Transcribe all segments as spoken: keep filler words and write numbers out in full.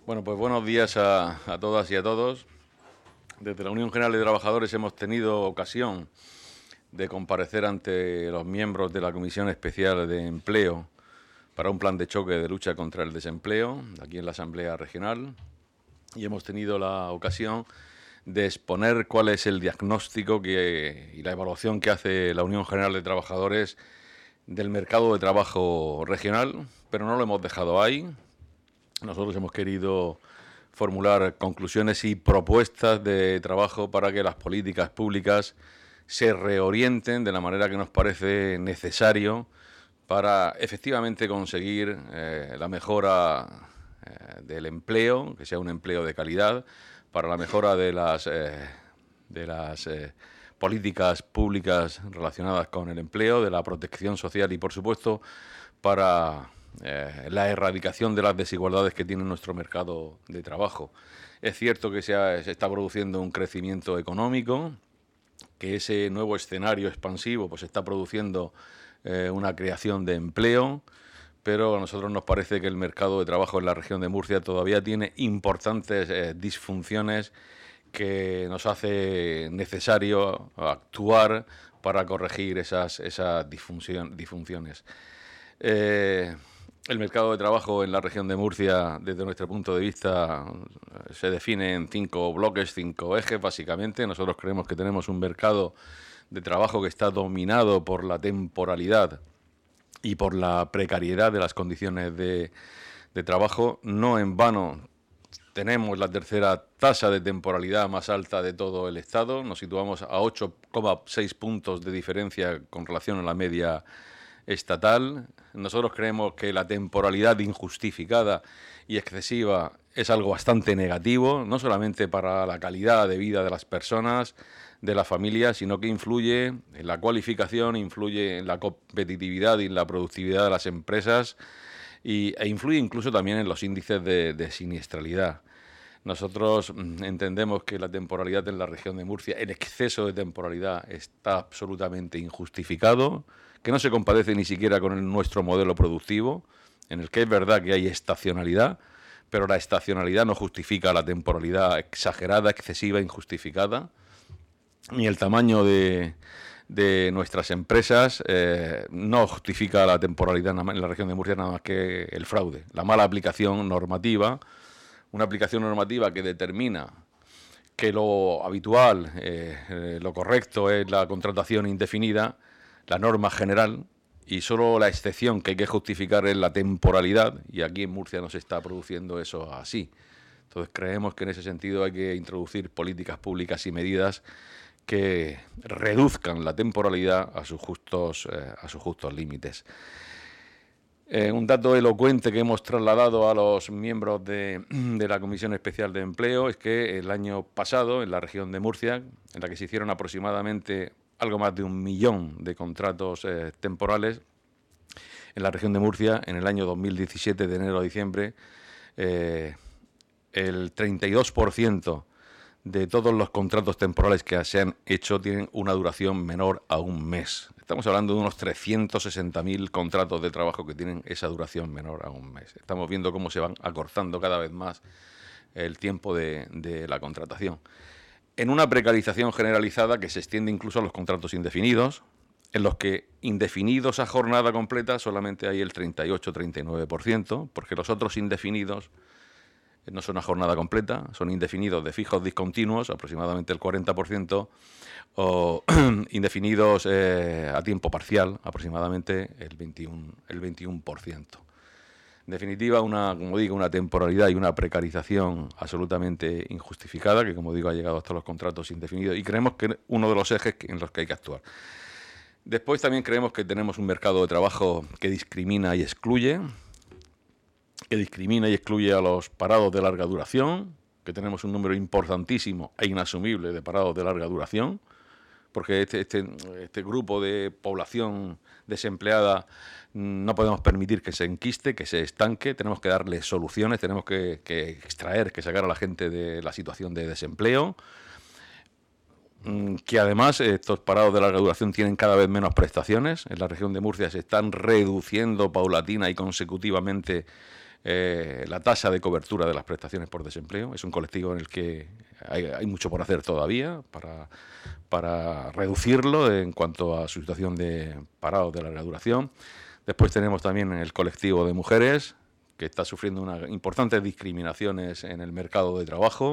Bueno, pues buenos días a, a todas y a todos. Desde la Unión General de Trabajadores hemos tenido ocasión de comparecer ante los miembros de la Comisión Especial de Empleo para un plan de choque de lucha contra el desempleo, aquí en la Asamblea Regional, y hemos tenido la ocasión de exponer cuál es el diagnóstico que, y la evaluación que hace la Unión General de Trabajadores del mercado de trabajo regional, pero no lo hemos dejado ahí. Nosotros hemos querido formular conclusiones y propuestas de trabajo para que las políticas públicas se reorienten de la manera que nos parece necesario para efectivamente conseguir eh, la mejora eh, del empleo, que sea un empleo de calidad, para la mejora de las, eh, de las eh, políticas públicas relacionadas con el empleo, de la protección social y, por supuesto, para eh, la erradicación de las desigualdades que tiene nuestro mercado de trabajo. Es cierto que se, ha, se está produciendo un crecimiento económico, que ese nuevo escenario expansivo pues está produciendo eh, una creación de empleo, pero a nosotros nos parece que el mercado de trabajo en la región de Murcia todavía tiene importantes eh, disfunciones que nos hace necesario actuar para corregir esas, esas disfunción, disfunciones. Eh, el mercado de trabajo en la región de Murcia, desde nuestro punto de vista, se define en cinco bloques, cinco ejes, básicamente. Nosotros creemos que tenemos un mercado de trabajo que está dominado por la temporalidad y por la precariedad de las condiciones de, de trabajo. No en vano tenemos la tercera tasa de temporalidad más alta de todo el Estado. Nos situamos a ocho coma seis puntos de diferencia con relación a la media estatal. Nosotros creemos que la temporalidad injustificada y excesiva es algo bastante negativo, no solamente para la calidad de vida de las personas, de la familia, sino que influye en la cualificación, influye en la competitividad y en la productividad de las empresas y, e influye incluso también en los índices de, de siniestralidad. Nosotros entendemos que la temporalidad en la región de Murcia, el exceso de temporalidad, está absolutamente injustificado, que no se compadece ni siquiera con el, nuestro modelo productivo, en el que es verdad que hay estacionalidad, pero la estacionalidad no justifica la temporalidad exagerada, excesiva, injustificada, ni el tamaño de, de nuestras empresas eh, no justifica la temporalidad en la región de Murcia nada más que el fraude, la mala aplicación normativa, una aplicación normativa que determina que lo habitual, eh, eh, lo correcto es la contratación indefinida, la norma general, y solo la excepción que hay que justificar es la temporalidad, y aquí en Murcia no se está produciendo eso así. Entonces creemos que en ese sentido hay que introducir políticas públicas y medidas que reduzcan la temporalidad a sus justos, eh, a sus justos límites. Eh, un dato elocuente que hemos trasladado a los miembros de, de la Comisión Especial de Empleo es que el año pasado, en la región de Murcia, en la que se hicieron aproximadamente algo más de un millón de contratos eh, temporales, en la región de Murcia, en el año dos mil diecisiete, de enero a diciembre, eh, el treinta y dos por ciento de todos los contratos temporales que se han hecho tienen una duración menor a un mes. Estamos hablando de unos trescientos sesenta mil contratos de trabajo que tienen esa duración menor a un mes. Estamos viendo cómo se van acortando cada vez más el tiempo de, de la contratación. En una precarización generalizada que se extiende incluso a los contratos indefinidos, en los que indefinidos a jornada completa solamente hay el treinta y ocho a treinta y nueve por ciento, porque los otros indefinidos no son a jornada completa, son indefinidos de fijos discontinuos, aproximadamente el cuarenta por ciento, o indefinidos eh, a tiempo parcial, aproximadamente el veintiuno por ciento. En definitiva, una, como digo, una temporalidad y una precarización absolutamente injustificada, que como digo ha llegado hasta los contratos indefinidos, y creemos que es uno de los ejes en los que hay que actuar. Después también creemos que tenemos un mercado de trabajo que discrimina y excluye, que discrimina y excluye a los parados de larga duración, que tenemos un número importantísimo e inasumible de parados de larga duración, porque este, este, este grupo de población desempleada no podemos permitir que se enquiste, que se estanque, tenemos que darle soluciones, tenemos que, que extraer, que sacar a la gente de la situación de desempleo, que además estos parados de larga duración tienen cada vez menos prestaciones. En la región de Murcia se están reduciendo paulatina y consecutivamente eh, la tasa de cobertura de las prestaciones por desempleo. Es un colectivo en el que hay, hay mucho por hacer todavía para, para reducirlo en cuanto a su situación de parado de larga duración. Después tenemos también el colectivo de mujeres, que está sufriendo unas importantes discriminaciones en el mercado de trabajo.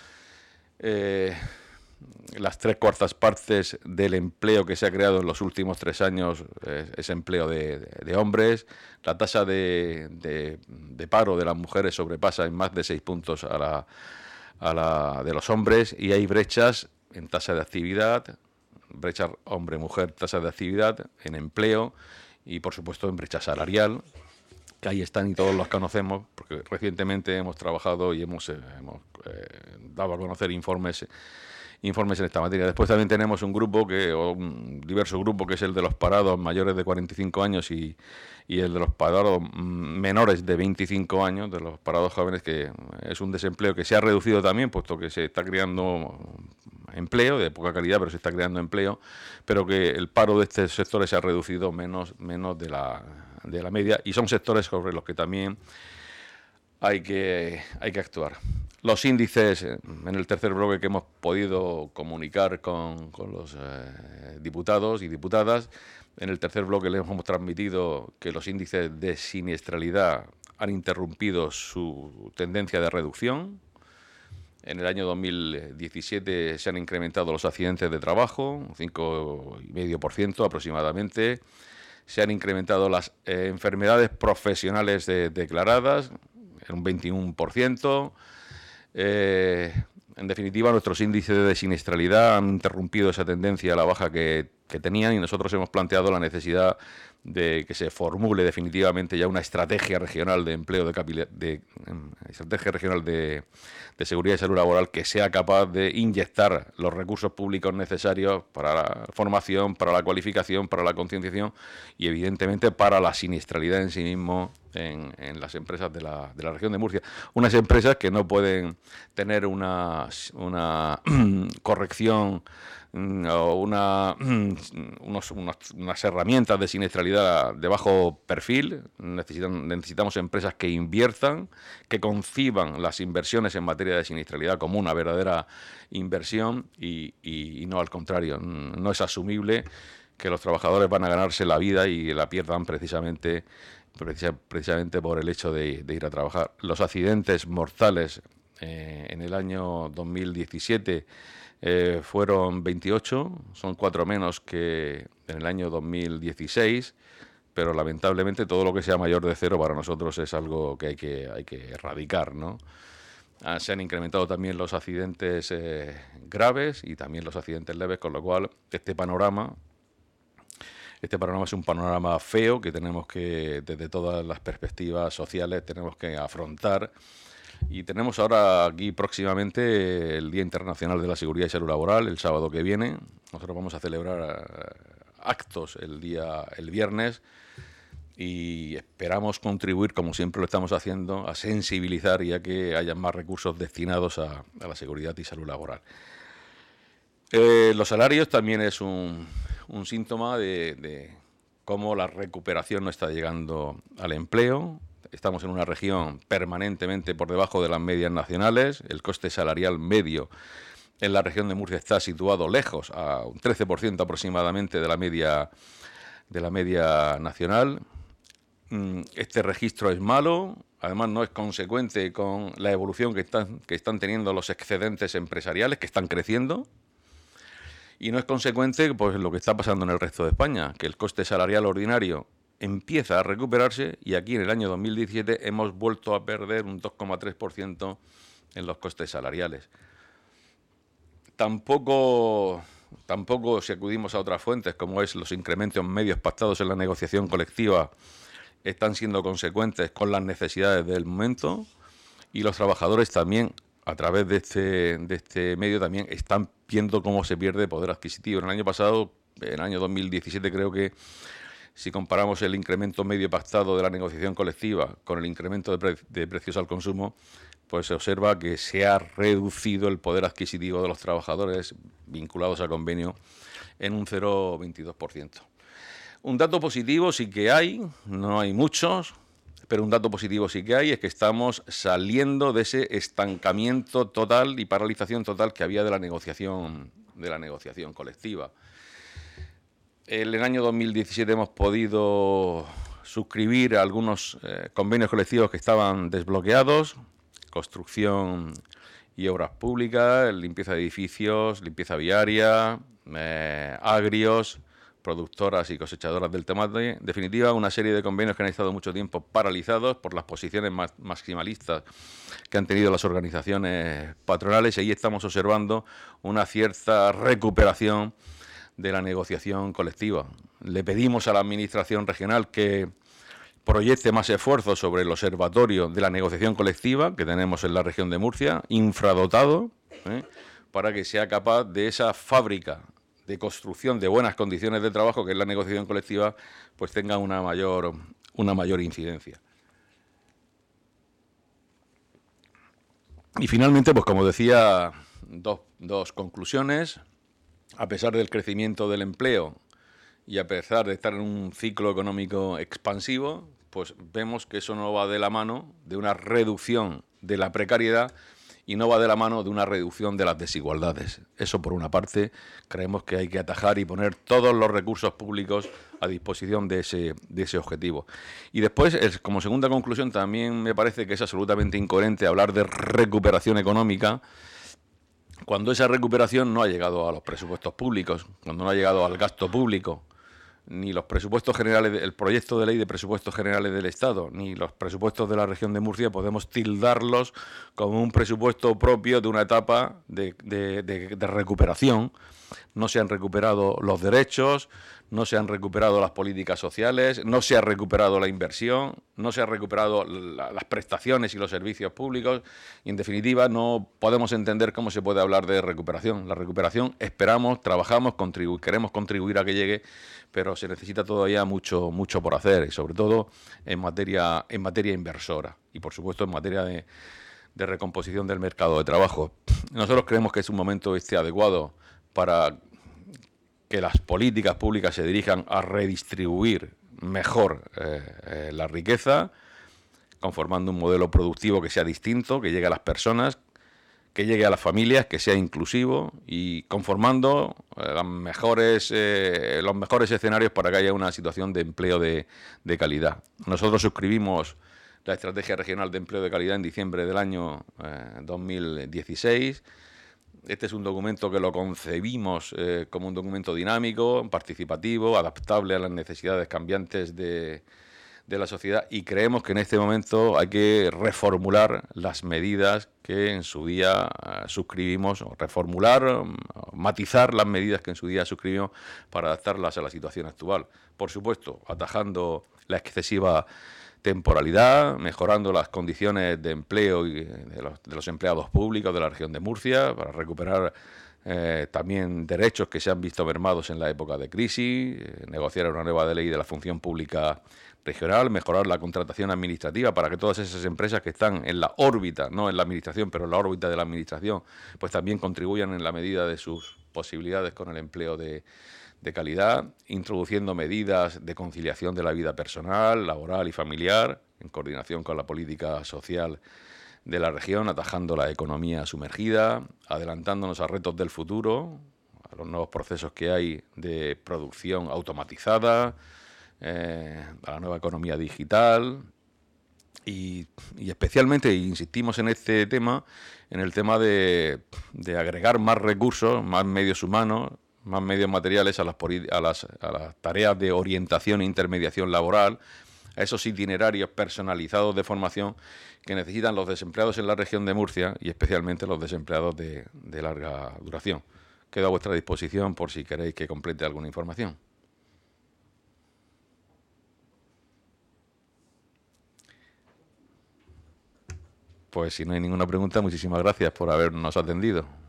Eh, las tres cuartas partes del empleo que se ha creado en los últimos tres años es, es empleo de, de, de hombres. La tasa de, de, de paro de las mujeres sobrepasa en más de seis puntos a la, a la de los hombres, y hay brechas en tasa de actividad, brecha hombre-mujer, tasa de actividad, en empleo y, por supuesto, en brecha salarial, que ahí están y todos los conocemos, porque recientemente hemos trabajado y hemos, eh, hemos eh, dado a conocer informes informes en esta materia. Después también tenemos un grupo, que o un diverso grupo, que es el de los parados mayores de cuarenta y cinco años y, y el de los parados menores de veinticinco años, de los parados jóvenes, que es un desempleo que se ha reducido también, puesto que se está creando empleo de poca calidad, pero se está creando empleo, pero que el paro de estos sectores se ha reducido menos, menos de la, de la media, y son sectores sobre los que también hay que, hay que actuar. Los índices, en el tercer bloque que hemos podido comunicar con, con los eh, diputados y diputadas, en el tercer bloque les hemos transmitido que los índices de siniestralidad han interrumpido su tendencia de reducción. En el año dos mil diecisiete se han incrementado los accidentes de trabajo, un cinco coma cinco por ciento aproximadamente. Se han incrementado las eh, enfermedades profesionales de, declaradas, en un veintiuno por ciento. Eh, en definitiva, nuestros índices de siniestralidad han interrumpido esa tendencia a la baja que, que tenían, y nosotros hemos planteado la necesidad de que se formule definitivamente ya una estrategia regional de empleo, de, de, de estrategia regional de, de seguridad y salud laboral, que sea capaz de inyectar los recursos públicos necesarios para la formación, para la cualificación, para la concienciación y, evidentemente, para la siniestralidad en sí mismo en, en las empresas de la, de la región de Murcia. Unas empresas que no pueden tener una, una corrección o una, unos, unos, unas herramientas de siniestralidad de bajo perfil. Necesitan, necesitamos empresas que inviertan, que conciban las inversiones en materia de siniestralidad como una verdadera inversión y, y, y no al contrario. No es asumible que los trabajadores van a ganarse la vida y la pierdan precisamente, precisamente por el hecho de, de ir a trabajar. Los accidentes mortales eh, en el año dos mil diecisiete Eh, fueron veintiocho, son cuatro menos que en el año dos mil dieciséis, pero lamentablemente todo lo que sea mayor de cero para nosotros es algo que hay que, hay que erradicar, ¿no? Ah, se han incrementado también los accidentes eh, graves y también los accidentes leves, con lo cual este panorama, este panorama es un panorama feo que tenemos que, desde todas las perspectivas sociales, tenemos que afrontar. Y tenemos ahora aquí próximamente el Día Internacional de la Seguridad y Salud Laboral, el sábado que viene. Nosotros vamos a celebrar actos el día el viernes y esperamos contribuir, como siempre lo estamos haciendo, a sensibilizar y a que haya más recursos destinados a, a la seguridad y salud laboral. Eh, los salarios también es un, un síntoma de, de cómo la recuperación no está llegando al empleo. Estamos en una región permanentemente por debajo de las medias nacionales. El coste salarial medio en la región de Murcia está situado lejos, a un trece por ciento aproximadamente de la media, de la media nacional. Este registro es malo, además no es consecuente con la evolución que están, que están teniendo los excedentes empresariales, que están creciendo. Y no es consecuente, pues, lo que está pasando en el resto de España, que el coste salarial ordinario empieza a recuperarse y aquí en el año dos mil diecisiete hemos vuelto a perder un dos coma tres por ciento en los costes salariales. Tampoco, tampoco si acudimos a otras fuentes, como es los incrementos medios pactados en la negociación colectiva, están siendo consecuentes con las necesidades del momento, y los trabajadores también, a través de este, de este medio, también están viendo cómo se pierde poder adquisitivo. En el año pasado, en el año dos mil diecisiete, creo que si comparamos el incremento medio pactado de la negociación colectiva con el incremento de, pre de precios al consumo, pues se observa que se ha reducido el poder adquisitivo de los trabajadores vinculados al convenio en un cero coma veintidós por ciento. Un dato positivo sí que hay, no hay muchos. pero un dato positivo sí que hay, es que estamos saliendo de ese estancamiento total y paralización total que había de la negociación, de la negociación colectiva. En el año dos mil diecisiete hemos podido suscribir algunos eh, convenios colectivos que estaban desbloqueados, construcción y obras públicas, limpieza de edificios, limpieza viaria, eh, agrios, productoras y cosechadoras del tomate. En definitiva, una serie de convenios que han estado mucho tiempo paralizados por las posiciones más maximalistas que han tenido las organizaciones patronales, y ahí estamos observando una cierta recuperación de la negociación colectiva. Le pedimos a la Administración regional que proyecte más esfuerzos sobre el observatorio de la negociación colectiva que tenemos en la región de Murcia, infradotado, ¿eh? para que sea capaz de esa fábrica de construcción de buenas condiciones de trabajo, que es la negociación colectiva, pues tenga una mayor, una mayor incidencia. Y finalmente, pues como decía, dos, dos conclusiones. A pesar del crecimiento del empleo y a pesar de estar en un ciclo económico expansivo, pues vemos que eso no va de la mano de una reducción de la precariedad y no va de la mano de una reducción de las desigualdades. Eso, por una parte, creemos que hay que atajar y poner todos los recursos públicos a disposición de ese, de ese objetivo. Y después, como segunda conclusión, también me parece que es absolutamente incoherente hablar de recuperación económica cuando esa recuperación no ha llegado a los presupuestos públicos, cuando no ha llegado al gasto público, ni los presupuestos generales, el proyecto de ley de presupuestos generales del Estado, ni los presupuestos de la región de Murcia podemos tildarlos como un presupuesto propio de una etapa de, de, de, de recuperación. No se han recuperado los derechos, no se han recuperado las políticas sociales, no se ha recuperado la inversión, no se han recuperado la, las prestaciones y los servicios públicos, y en definitiva no podemos entender cómo se puede hablar de recuperación. La recuperación esperamos, trabajamos, contribu- queremos contribuir a que llegue, pero se necesita todavía mucho, mucho por hacer, y sobre todo en materia, en materia inversora y por supuesto en materia de, de recomposición del mercado de trabajo. Nosotros creemos que es un momento este adecuado para que las políticas públicas se dirijan a redistribuir mejor eh, eh, la riqueza, conformando un modelo productivo que sea distinto, que llegue a las personas, que llegue a las familias, que sea inclusivo y conformando eh, las mejores, eh, los mejores escenarios para que haya una situación de empleo de, de calidad. Nosotros suscribimos la Estrategia Regional de Empleo de Calidad en diciembre del año eh, dos mil dieciséis. Este es un documento que lo concebimos eh, como un documento dinámico, participativo, adaptable a las necesidades cambiantes de, de la sociedad, y creemos que en este momento hay que reformular las medidas que en su día eh, suscribimos, o reformular, o matizar las medidas que en su día suscribimos para adaptarlas a la situación actual. Por supuesto, atajando la excesiva temporalidad, mejorando las condiciones de empleo y de los, de los empleados públicos de la región de Murcia, para recuperar eh, también derechos que se han visto mermados en la época de crisis, eh, negociar una nueva ley de la función pública regional, mejorar la contratación administrativa para que todas esas empresas que están en la órbita, no en la administración, pero en la órbita de la administración, pues también contribuyan en la medida de sus posibilidades con el empleo de de calidad, introduciendo medidas de conciliación de la vida personal, laboral y familiar, en coordinación con la política social de la región, atajando la economía sumergida, adelantándonos a retos del futuro, a los nuevos procesos que hay de producción automatizada, eh, a la nueva economía digital y, y especialmente, insistimos en este tema, en el tema de, de agregar más recursos, más medios humanos, más medios materiales a las, a, las, a las tareas de orientación e intermediación laboral, a esos itinerarios personalizados de formación que necesitan los desempleados en la región de Murcia y especialmente los desempleados de, de larga duración. Quedo a vuestra disposición por si queréis que complete alguna información. Pues si no hay ninguna pregunta, muchísimas gracias por habernos atendido.